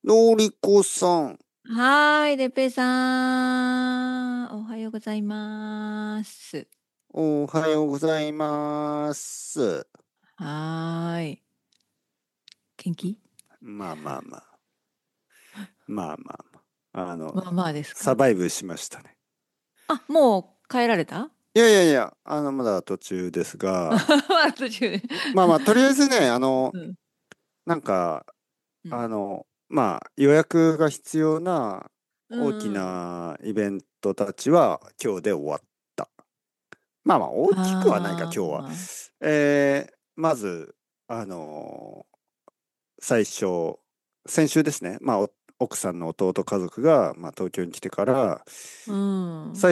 のりこさん、 はーい、てっぺいさん。おはようございます。 おはようございます。 はーい。元気？ まあまあまあ、まあまあまあ、 まあまあですか？ サバイブしましたね。 あ、もう帰られた？ いやいやいや、まだ途中ですが、 まあ途中で。 まあまあ、とりあえずね、 うん。 なんか、 うん。 まあ、予約が必要なう大きんうん。 なイベントたちは今日で終わった。まあまあ、大きくはないか、今日は。 あまず、あの最初、先週ですね、まあ、奥さんの弟家族が、まあ、東京に来てから、 うん。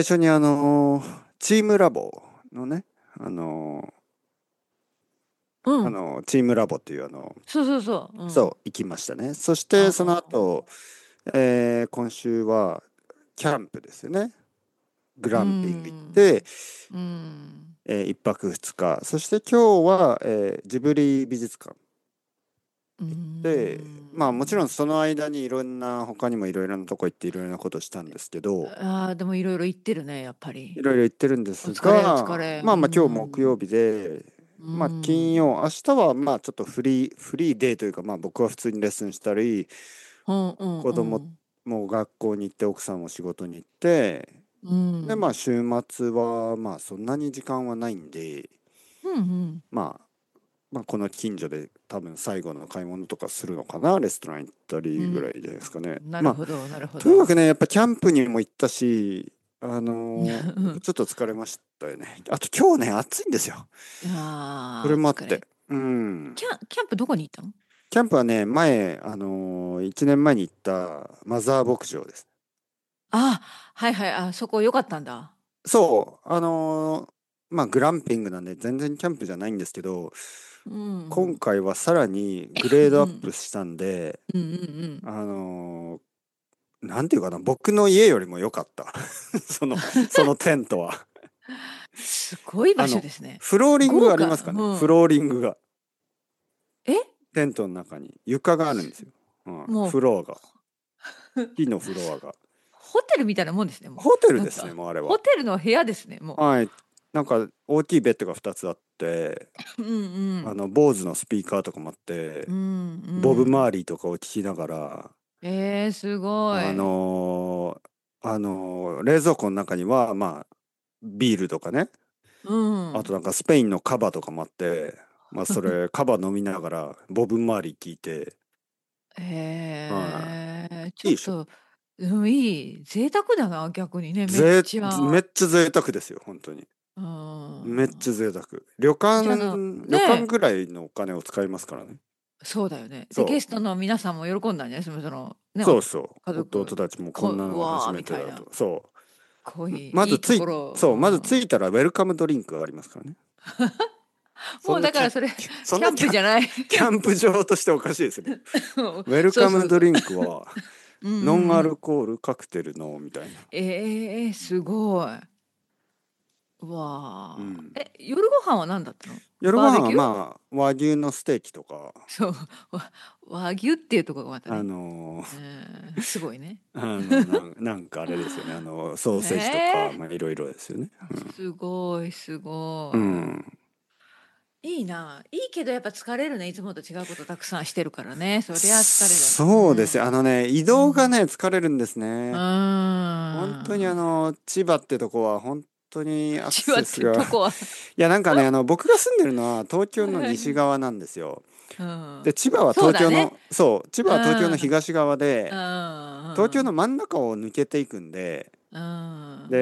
最初にチームラボのね、あのうん。 チームラボっていうそうそうそう。うん。 そう、行きましたね。そしうんうて、そのん後、今週は、キャンプですよね。グうランピング行っん。 て、 うん。 一泊二日。そして今日は、ジブリ美術館うで、まあもちろんん。 その間にいろんな、他にもいろいろなとこ行っていろいろなことしたんですけど、 ああ、でもいろいろ言ってるね、やっぱり。 いろいろ行ってるんですお疲れ、お疲が、 れ。うまあまあ今日木曜ん。 日で、 うまあ金曜、 ん。 明日はまあちょっとフリーデーというか、まあ僕は普通にレッスンしたり、 うんうん子供うん。 も学校に行って、奥さんも仕事に行って、 うでまあん。 週末はまあそんなに時間はないんで、 うんうん。 まあ、まあこの近所で多分最後の買い物とかするのかな、レストラン行ったうりぐらいじゃないですかね。 ん。なるまあほど、なるほど。 とにかくね、やっぱキャンプにも行ったし、やっぱうん。 ちょっと疲れましたよね。あと今日ね、暑いんですよ。それああ、 もあって。 疲れ。 うん。 キャンプどこに行ったの？ キャンプはね、前、1年前に行ったマザー牧場です。 あ、はいはい。あ、そこ良かったんだ。 そう、まあ、グランピングなんで全然キャンプじゃないんですけど、 うん。 今回はさらにグレードアッうん。 プしたんで、 うんうんうん。 あのなんていうかな、僕の家よりも良かった。そのテントは。 すごい場所ですね。 フローリングありま豪華。 すかね、フうん。 ローリングが。 え、 テントの中に床があるんですよ。うん、 もう、 フロアが。木のフロアが。 ホテルみたいなもんですね、もホテう。 ルですね、 なんか、 もうあれは。 ホテルの部屋ですね、もはい。なんか大きいベッドが2つあって、 う。うんうん。 坊主のスピーカーとかもあって、 うんうボブ・マん。 ーリーとかを聞きながら、 すごあい。 の冷蔵庫の中には、まあ、ビールとかね、 うあとん。 なんかスペインのカバとかもあって、まあそれ、カバ飲みながら、ボブ・マーリー聞いて、はちい。いいでしょ。 ょっと、うん、いい。贅沢だな、逆にね、めっちゃ。 めっちゃ贅沢ですよ、本当に。 うん。 めっちゃ贅沢。 じゃあ、 旅館ねぐらいのお金を使いますからね。 そうだよね。で、ゲそう。 ストの皆さんも喜んだんじゃない？ね、 そうそう。弟家族、 たちもこんなうの初わーめてだと。 みたいな。 そう。 濃い、いいとまずそう、まずころ。 着いたらウェルカムドリンクがありますからね。 もうそんなキャン、 だからそれ、 そんキャなンプじゃない。 キャンプ場としておかしいですね。ウェルそうカそうそう。 ムドリンクは、 うんうんノンうん。 アルコールカクテルの、みたいな。 すごい。うわうん。 ー。夜ご飯は何だったの？ 夜ご飯はバーベキュー？ まあ、和牛のステーキとか、 そう。和牛っていうところがまたあね。 のーすごいね。 なんかあれですよね。ソーセージとか、まあ、 えいろいろですよね。 すごい、すごうん。うい。 ん。 いいな。いいけどやっぱ疲れるね。いつもと違うことたくさんしてるからね。そりゃ疲れる。うそうですよ。 ん。 移うん。 動がね、疲れるんですうね。本当にん。 千葉ってとこは本当にアク千葉ってセスがとこはいや、なんかね、僕が住んでるのは東京のはいはい。 西側なんですよ。 うで、 ん。 千葉はそうだね。 千葉うは東京のん。 東側うで、東京のん。 真ん中を抜けていくんで、 うん。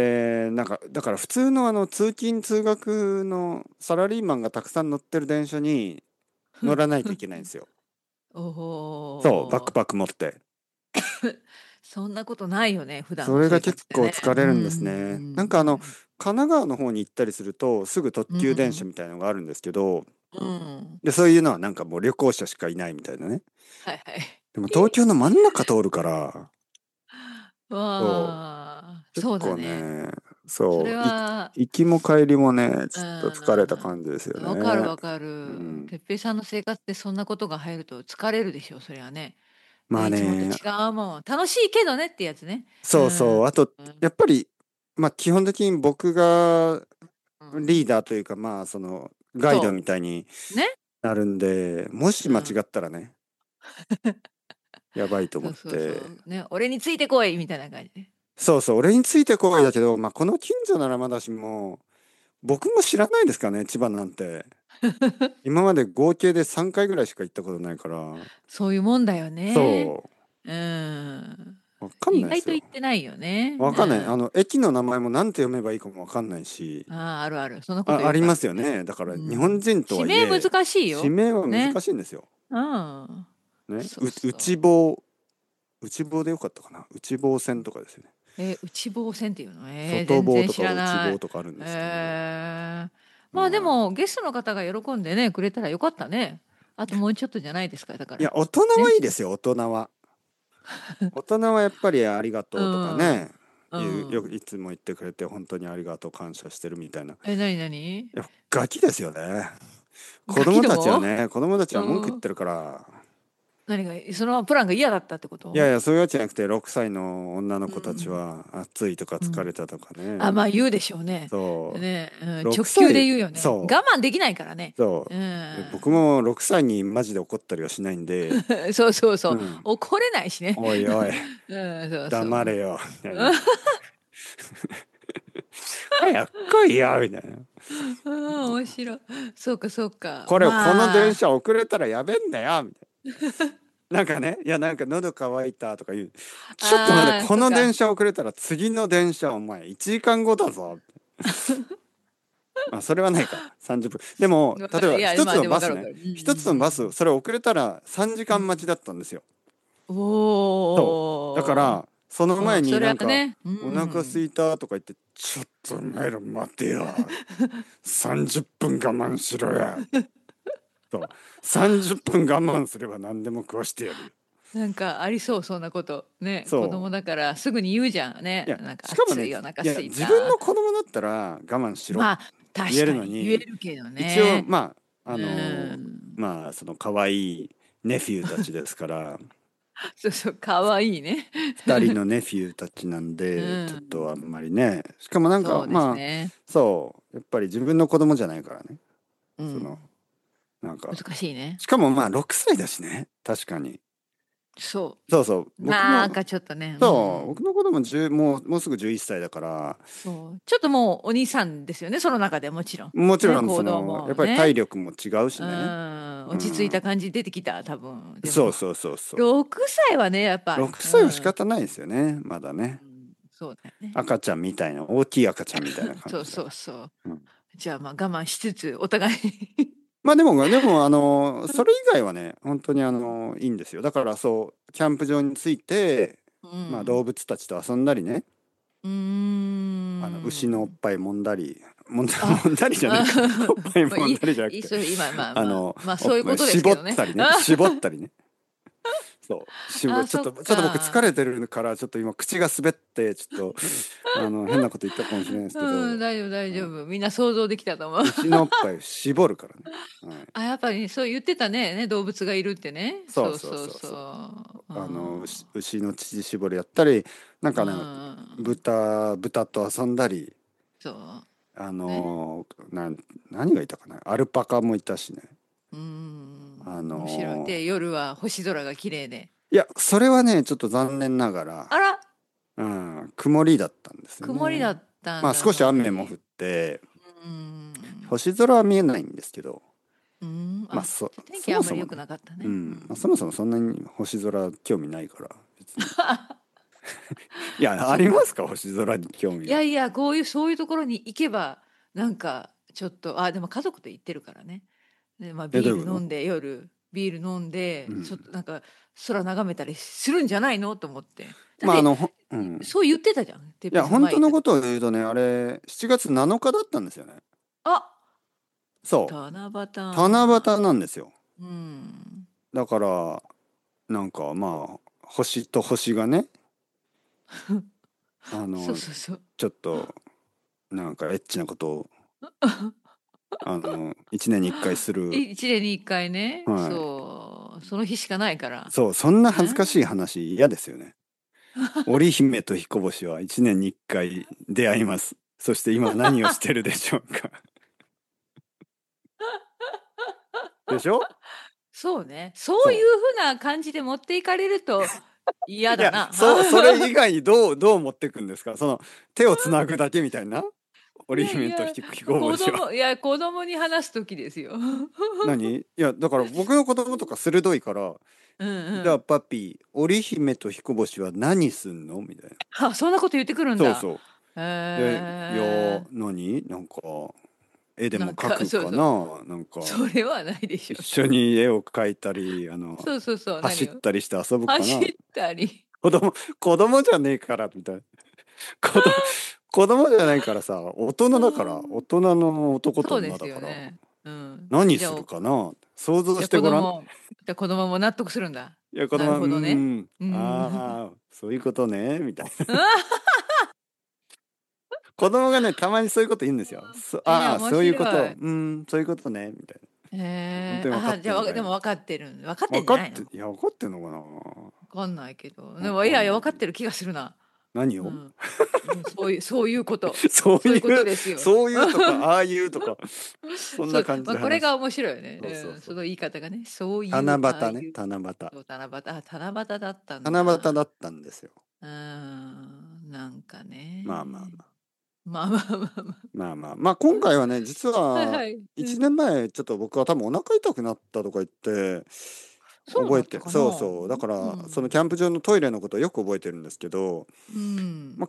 で、なんか、だから普通の通勤通学のサラリーマンがたくさん乗ってる電車に乗らないといけないんですよ。 おそう、バックお。 パック持って。 そんなことないよね。普段それがの生結構活でね。うん。う疲れるんですね。なんかん。 神奈川の方に行ったりすると、すぐ特うん。 急電車うん。 みたいのがあるんですけど、 うん。 で、そういうのはなんかもう旅行者しかいないみたいなね。 はいはい。 でも東京の真ん中通るから、そう、 わあ、 結構そうだね。 ね、 それそう、 は、 行きも帰りもね、 うちょっと疲れた感ん、 じですよね。 わかるわかる。 うん。 てっぺいさんの生活でそんなことが入ると疲れるでしょ、そりゃね。 まあいつもと違ね、 うもん。楽しいけどねってやつね。うそうそう。 ん。 あと、 うん。 やっぱり、まあ基本的に僕がうん。 リーダーというか、まあそのガイドそみたいにう。ね。 なるんで、もし間違うん。 ったらね、やばいと思っそうそうそて。 う。ね。俺についてこいみたいな感じで。 そうそう、俺についてこいだけど、まあこの近所ならまだしも、僕も知らないですからね、千葉なんて。今まで合計で3回ぐらいしか行ったことないから、 そういうもんだよね。 そうん。 う、わかん意外とないですよ。 言ってないよね。 わかんない。 うん。 駅の名前もなんて読めばいいかもわかんないし、 ああ、あるある。そんなことありまよくある。 すよね。だから日うん。 本人と地名はいえ、 難しいよ。 地名は難ね。 しいんですよ。 うん。 ね。 そうそ内房、内房でよかったかな。内房線とかですよね。 う。内房線っていうの外全然知房とからない。 内房とかあるんですけど、 まあではい。 も、ゲストの方が喜んでね、くれたらよかったね。あともうちょっとじゃないですか、だから。 いや、大人はね。 いいですよ、大人は。大人はやっぱりありがうとうとかん。 ね、 うん。 いつも言ってくれて本当にありがとう感謝してるみたいな。いなになにや、ガキですよね。 ガキども子供たちは文句うん。 言ってるから、 何が、そのプランが嫌だったってこといやいや、そういうわけじゃなくて、6歳の女のう子たちん。 は暑いとかうん。 疲れたとかあ、 ね。 まあ言うでしょうね。 そね、うん、 う、6 直球で歳、 言うよね。我慢できないからね。 そうう。僕ん。 も6歳にマジで怒ったりはしないんで、 そうそうそう。 うん。 怒れないしね。 おいおい、 うん、そうそう。 黙れよ、みたいな。早く来いよ、みたいな。 ああ、面白い。そうか、そうか。 この電まあ、 車遅れたらやべえんだよ、みたいな。なんかね、いや、なんか喉乾いたとか言う。ちょっと待って、 ああ、 この電そうか。 車遅れたら次の電車お前1時間後だぞ。まあ、それはないか。30分。でも、 わかる。いや、 例えば一つまあ、でのバスね。 わかるわかる。うんう一つのバス、それ遅れたら3時んうん。 間待ちだったんですよ。 うん。 そう。だかおー。 ら、その前うん、それになんか、 はね。うお腹すん。 いたとか言って、ちょっとお前ら待てよ。30分我慢しろや。そう。30分我慢すれば何でも食わしてやるよ。 なんかありそう、そんなこと。ね、子そう。 供だからすぐに言うじゃんね。 いや、 なんかしかもね、 暑い、お腹いや、 すい自分のた。 子供だったら我慢しろってまあ、 言える確かに言えのに、 るけど一応、 ね。 まあ、 うん。 まあ、その可愛いネフィーたちですから、 そうそう、かわいいね。 二人のネフィーたちなんうで、ちょっとあんん。 まりね、しかもなんか、 そうですまあ、 ね。 そう、やっぱり自分の子供じゃないからね、その、 うん。 なんか、 難しいね。 しかもまあ、6歳だしね、確かに。 そそうそう、 う。なんかちょっとね、うん。 僕の子供もうすぐ11歳だから、 そう。ちょっともうお兄さんですよね、その中でもちろん。ね、 もちろん、 行動やっぱり体もね。 力も違うしうね。 ん。 う落ち着いたん。 感じ出てきた、多分。でも、 そうそうそうそう。 6歳はね、やっぱ、 6歳は仕うん。 方ないですよね、まだね。 うん、そうだよね。 赤ちゃんみたいな、大きい赤ちゃんみたいな感そうじだかそうそう。 ら。うん。 じゃあまあ我慢しつつ、お互いにまあでも、それ以外はね、本当にいいんですよ。だからそう、キャンプ場に着いて、 うまあ動ん。 物たちと遊んだりね、 うー牛のおっん。 ぱい揉んだり、 あ、 揉んだりじゃないあ、 か。おっぱいまあいい、 揉んだりじゃなくて、 いい、それ今、まあまあ、まあおっぱいそういうことです絞っけどね。 たりね、絞ったりね。そう、 あ、そっちょっと僕疲か。 れてるから、ちょっと今口が滑って、ちょっと、変なこと言ったかもしれないですけうん、 ど、 大丈夫、大うん、 丈夫。みんな想像できたと思う。 牛のおっぱいを絞るからね。はい。 あ、やっぱりねそう言ってたね、動物がいるってね。 そうそうそうそうそうそう。 そう。うん。 牛の乳搾りやったり、なんうかね、 ん。 豚と遊んだり、 そう。 あね。 の、何がいたかな、アルパカもいたしね。 うん。 あ面白い。 の、 で、夜は星空が綺麗で。 いや、それはね、ちょっと残念ながら、 あら、 うん、曇りだったんですよね。 曇りだったんだ、 まあ少しその日。 雨も降って、 うん。 星空は見えないんですけど、 うん。 まああ、じゃあ天気あんまり良くそもそもね、 なかったね。ううん、まあ、そん。 もそもそんなに星空興味ないから、別に。いや、あそっか。 りますか、星空に興味は。 いやいや、そういうところに行けば、なんか、ちょっと、あ、でも家族で行ってるからね。で、まあ、 どういうこと？ ビール飲んで、ちょっうん。 となんか、空眺めたりするんじゃないのと思って。だっまあ、 て、 うん。 そう言ってたじゃん。てっいや、 ぺいさん本当のこ前行った時。 とを言うとね、あれ、7月7日だったんですよね。 あ、 そう。 七七夕。 夕なんですよ。 うん。 だから、なんかまあ、星と星がね、あそうの、 そうそう。 ちょっと、なんかエッチなことを、1年に1回する。 一年に一回ね。 はい。 そその日しかないから。 そう、そんな恥ずね。 かしい話嫌ですよね。織姫と彦星は1年に1回出会います。そして今何をしてるでしょうか。でしょ？ そうね。そういうそふうな感じで持っていかれると嫌う。いや、 だな。 それ以外にどう持ってくんですか？その、手をつなぐだけみたいない織姫とやいや、 彦星は。 子供に話す時ですよ。 何？いや、だから僕の子供とか鋭いから、 うんじゃあうん。 パピー、織姫と彦星は何すんのみたいな。 あ、そんなこと言ってくるんだ。 そうそう。で、いや、 へえ。 なんか、絵でもなんか、 描くかそうそう。 な、なんか、 それはないでしょ。 一緒に絵を描いたり、 そうそうそう、 走っ何を。 たりして遊ぶかな。 走ったり。 子供、子供じゃねえから、みたいな。子供、子供じゃないからさ、大人うだから、大ん、 人の男とそうです女だから、 よね。うん。 何するかな、想像じゃあしてごらん。 子供も納得するんだ。 いや、子なる供は、 ほどね。 ん、 うん。 ああ、そういうことね、みたいな。子供がね、たまにそういうこと言うんですよ。ああ、 面そういうこと、 白い。 そういうことね、みたいな。本当に分かっじゃあ、 てんのかい。 でも分かってる。分かって分かって、 んじゃないの？ いや、分かってんのか分かんないけど。 な。 でも、いやいや、 分かんない。 分かってる気がするな。 何を？ うん。うん、そういうこと。 そうそういうこという、 ですよ。 そういうとか、ああいうとか、そんそう、 な感じまあ、 で話す。 これが面白いよね。うん、 そうそうそう。 その言い方がね。そういう、 七夕ね、 ああいう。 七夕。 そう、七夕だったん七夕だ。 だったんですよ。 うん、なんかまあまあね。 まあ。 まあまあまあままあまあ。まあ今回はね、実あ。はいは、 はい。う 1 ん。 年前、ちょっと僕は多分お腹痛くなったとか言って、 そうだ覚えて、 ったかな。 そうそう。だかうら、そのキん。 ャンプ場のトイレのことをよく覚えてるんですけど、 うん。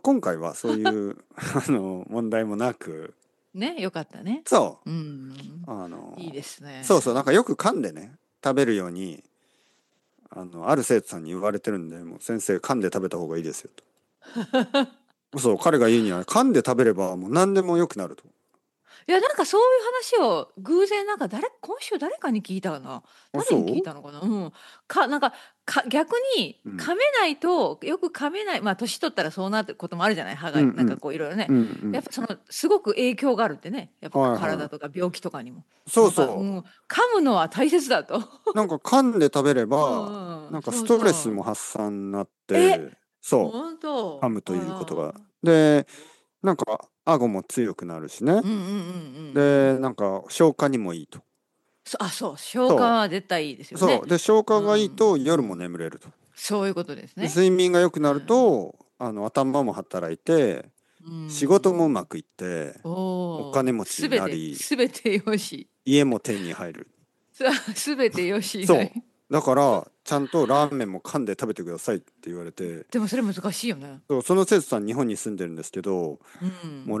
まあ今回はそういう、問題もなく、 ね、よかったね。 そうう。 ん。いいですそうそう。なんね。 かよく噛んでね、食べるように、ある生徒さんに言われてるんで、もう先生噛んで食べた方がいいですよと。そう、彼が言うには噛んで食べればもう何でも良くなると。 いや、なんかそういう話を偶然なんか今週誰かに聞いたかな。 あ、 誰に聞いそたのかな。うん。なんか、逆にう？うん。 噛めないと、よく噛めない、まあ年取ったらそうなってることもあるじゃない、歯が、なんかうんうん。 こういろいろね。 うんうん。 やっぱすごく影響があるってね。やっぱはいはい。 体とか病気とかにも。 そうなんか、うそん、噛むのは大切だと。 う。なんか噛んで食べれうば、 んうん。 なんかスそうトレスもそう。 発散になっえ、 て、そう、 本当。 噛むということが。 あら。 で、なんか顎も強くなるしね。 うんうんうんうんうん。 で、なんか消化にもいいと。 そう、消化そは絶対いいですう。 よね。 そう。で、消う化がいいと夜もん。 眠れると。 そういうことですで、 ね。 睡眠が良くなるうん。 と、頭も働いて、 う仕事もうまん。 くいって、 おおお、 金持ちになり、 すべてよし。 家も手に入る。 すべてよしなそい。 う。だから、ちゃんとラーメンも噛んで食べてくださいって言われて、 でもそれ難しいよね。 そう、その生徒さん日本に住んでるんですけど、 うん。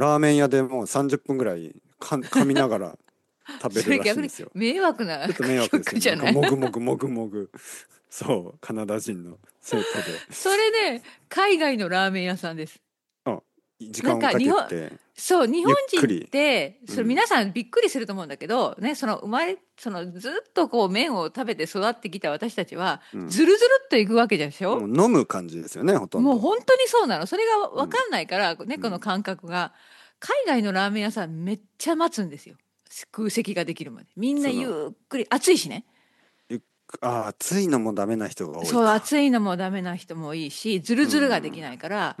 もうラーメン屋でもう30分ぐらい噛みながら食べるそれ逆にらしいんですよ。 迷惑なちょっと迷惑ですよね。なんか曲じゃない？ もぐもぐもぐもぐ。そう、カナダ人の生徒で。 それね、海外のラーメン屋さんです。 あ、時なん間をかか日本、 けて、 そう、日本ゆっく人っり。 て、 うん。 それ皆さんびっくりすると思うんだけど、ね、そのずっとこう麺を食べて育ってきた私たちは、 うん。 ずるずるっといくわけでしょ？ もう飲む感じですよね、ほとんど。 もう本当にそうなの。それがうん。 わかんないから、猫のうん。 感覚が。海外のラーメン屋さんめっちゃ待つんですよ。空席ができるまで。みんなその、 ゆっくり、暑いしね。 暑いのもダメな人が多いそう、 か。 暑いのもダメな人もいいし、ズルうズルができん。 ないから、 うん。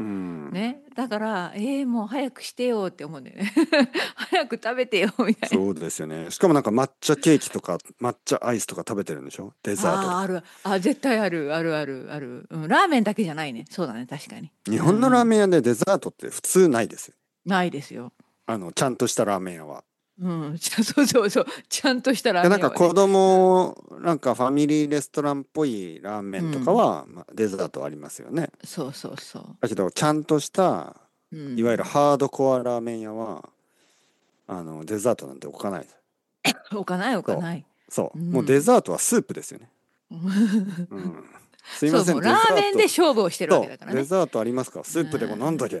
ね。だから、もう早くしてよって思うんだよね。早く食べてよ、みたいな。 そうですよね。しかもなんか抹茶ケーキとか抹茶アイスとか食べてるんでしょ？デザートとああ、あか。 る。あ、絶対ある、あるある、ある。うん、ラーメンだけじゃないね。そうだね、確かに。 日本のラーうん。 メン屋でデザートって普通ないですよ。 ないですよ。 ちゃんとしたラーメン屋は。 うん、そうそうそう。ちゃんとしたラで、 ーメン屋はね。 なんか子供、なんかファミリーレストランっぽいラーメうンとかん。 は、まあ、デザートありますよね。 そうそうそだけど、ちゃんとした、 う。ういわゆるん。 ハードコアラーメン屋は、デザートなんて置かないです。 置かない置かそない。 う。そうう。もうデん。 ザートはスープですよね。うん。すいそう、 ません、 もうラデザーメンでート。 勝負をしてるわけそう。 だからね。 デザートありますか？ うスープでも飲んど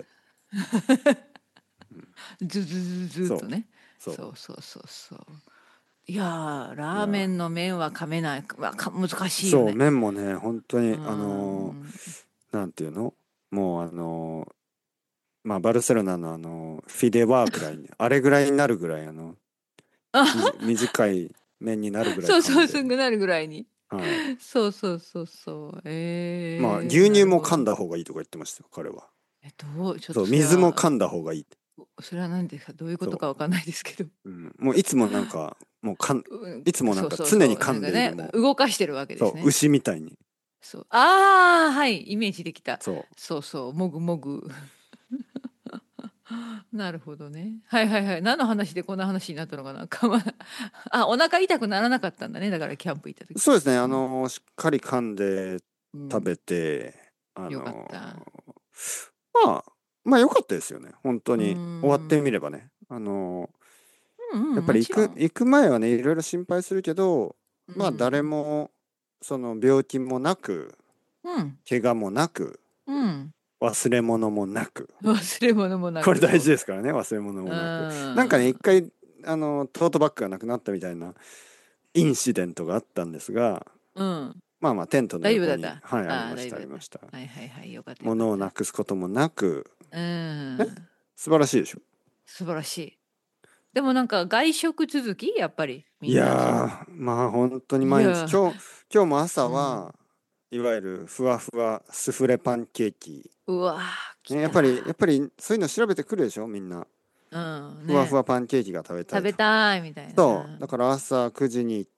ん。 け。 ずずずずっそう。 とね。 そう。 そうそうそうそう。いやー、 いや、 ラーメンの麺は噛めない。難しいよそう、 ね。 麺もね、本当うに、 ん。 なんていうの？もうまあ、バルセロナのフィデワーくらいに、あれぐらいになるぐらい、 あ、 短い麺になるぐらいそうそう、す噛んで、 ぐなるぐらいに。 はい。 そうそうそうそう。 まあ牛乳もなるほど。 噛んだ方がいいとか言ってましたよ、彼は。 ちょっそう、 とそれは、 水も噛んだ方がいいって。 それは何ですか、どういうことそかわかんないですけど。 う。うん。もういつもなんか、もういつもなんそうかそうそう。 常に噛なんかね、 んでいる、も動かしてるわけう、そう、 ですね。 牛みたいに。 そう。ああ、はい、イメージできた。 そそうそう、もぐもぐ。なるほどね。はいはいはい。何の話でこんな話になったのかな。あ、お腹痛くならなかったんだね。だからキャンプ行ったう。 時。 そうですね。 うん。 しっかり噛んでうん。 食べて、あよかっのた。 まあ、まあ良かったですよね。本当うーに。終わってみれん。 ばね。 うんうん、 やっぱりもちろん。 行く前はね、いろいろ心配するけど、 うまあ誰ん。 も、その病気もなく、 うん。 怪我もなく、 うん。 忘れ物もなく。 忘れ物もなく、 これ大そう。 事ですからね、忘れ物うもなく。なんかね、 ーん。 一回、トートバッグがなくなったみたいなインシデントがあったんですが、 うん。 まあまあ、テントの横に、 大丈夫だった。 はい、ありああ、 ました、 大丈夫だった。 ありました。 はいはいはい。よかったよかった。 物をなくすこともなく、 うーね、 ん。 素晴らしいでしょ。 素晴らしい。でもなんか外食続きやっぱりみいんなその。 やー、まあ本当に毎日、 いや今日も朝ー、うん。 は、いわゆるふわふわスフレパンケーキ。 うわー、来ね、 た。 やっぱりそういうの調べてくるでしょ、みんな。 うん、 ふわふね。 わパンケーキが食べた食べいと。 たいみたいな。うそう。だん。 から朝9時に行って、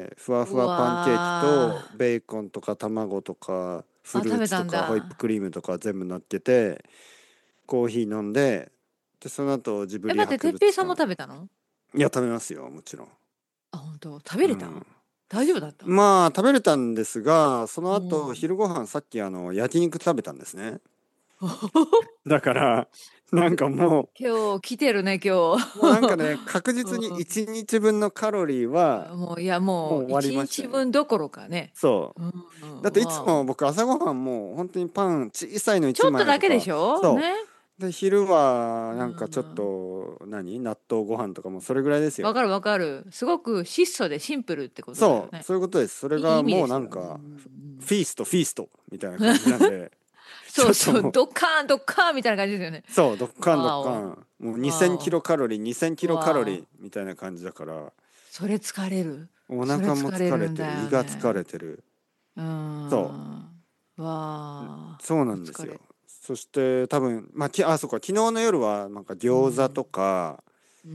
ふわふうわパンケーキわと、ベーコンとか卵とか、 ー。あ、 フルーツと食べたんかホイップだ。 クリームとか全部乗っけて、コーヒー飲んで、で、その後ジブえ、 リ待って、 博物館。 てっぺいさんも食べたの？ いや、食べますよ、もちろん。 あ、本当。食べれた？ うん。 大丈夫だった？ まあ、食べれたんですが、そのう後、 ん。 昼ご飯さっき焼肉食べたんですね。だから、なんか今日来てるね、今もうなんか日。 ね、確実にうん。 1日分のカロリーは、 もう、いや、もうもう終わり 1 ましたよね。 日分どころかね。 そうん、 う。だっていつわあ。 も僕朝ごはんもう本当にパン小さいの1 ちょっとだけで枚とか、 しょそね。 う。で、昼はうなんかちょっん。 と、納豆ご飯とかもそれぐらいですよ。 わかるわかる。すごく質素でシンプルってことだよそう、 ね。 そういうことです。それいい意がもう味ですよ。うんうなんか、 んフィーストみたいな感じなんで、ちそうそう、 ょっともう、 ドッカーンドッカーンみたいな感じですよね。 そう、ドッカンドッカわお、 ン。もう2000キわロカロリー、2000キお、 ロカロリわお。 ーみたいな感じだから、 それ疲れる。それお腹も疲れ疲れてる、 るんだよ胃が疲れね。 てる。 うーそん。わあ、 そうなお疲れ。 んですよ。そして多分、まあ、そうか、昨日の夜はなんかうん。 餃子とか、 うん。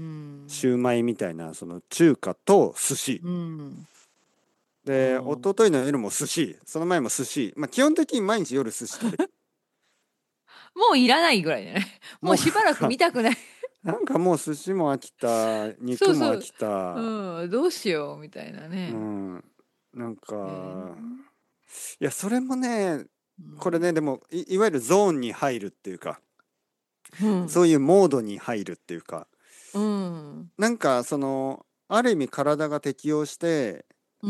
シューマイみたいな、その中華と寿司。 うん。 で、一お昨日の夜も寿司、その前も寿司。まあ、基本的に毎日夜寿司食べて。 もういらないぐらいじゃない？ももううしばらく見たくない。 なんかもう寿司も飽きた、 そうそう。 肉も飽きた。 うん。どうしようみたいなうね。 ん。なんか、 ーいや、それもね、 うん。 これね、でもいわゆるゾーンに入るっていうか、 うん。 そういうモードに入るっていうか、 うん。 なんかその、ある意味体が適応して、 うん。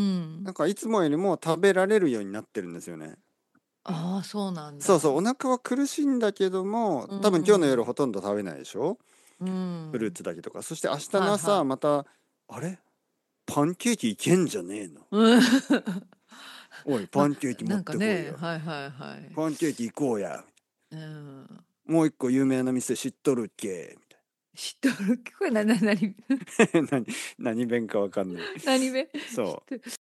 なんかいつもよりも食べられるようになってるんですよね。 ああ、そうなんそうそう、おだ。 腹は苦しいんだけども、 う多分今日の夜ん。 ほとんど食べないでしょ。 うフルーん。 ツだけとか。そして明日の朝、 はいはい。 また、あれパンケーキいけんじゃねえの。 うん。 おい、パま、 ンケーキ持っなんかね、 てこいや。 はいはいはい。 パンケーキ行こうや。 うん。 もう一個有名な店知っとるっけみ知っとる。これなに、 たいな。何弁かわかんない。 何べ知っそう。 て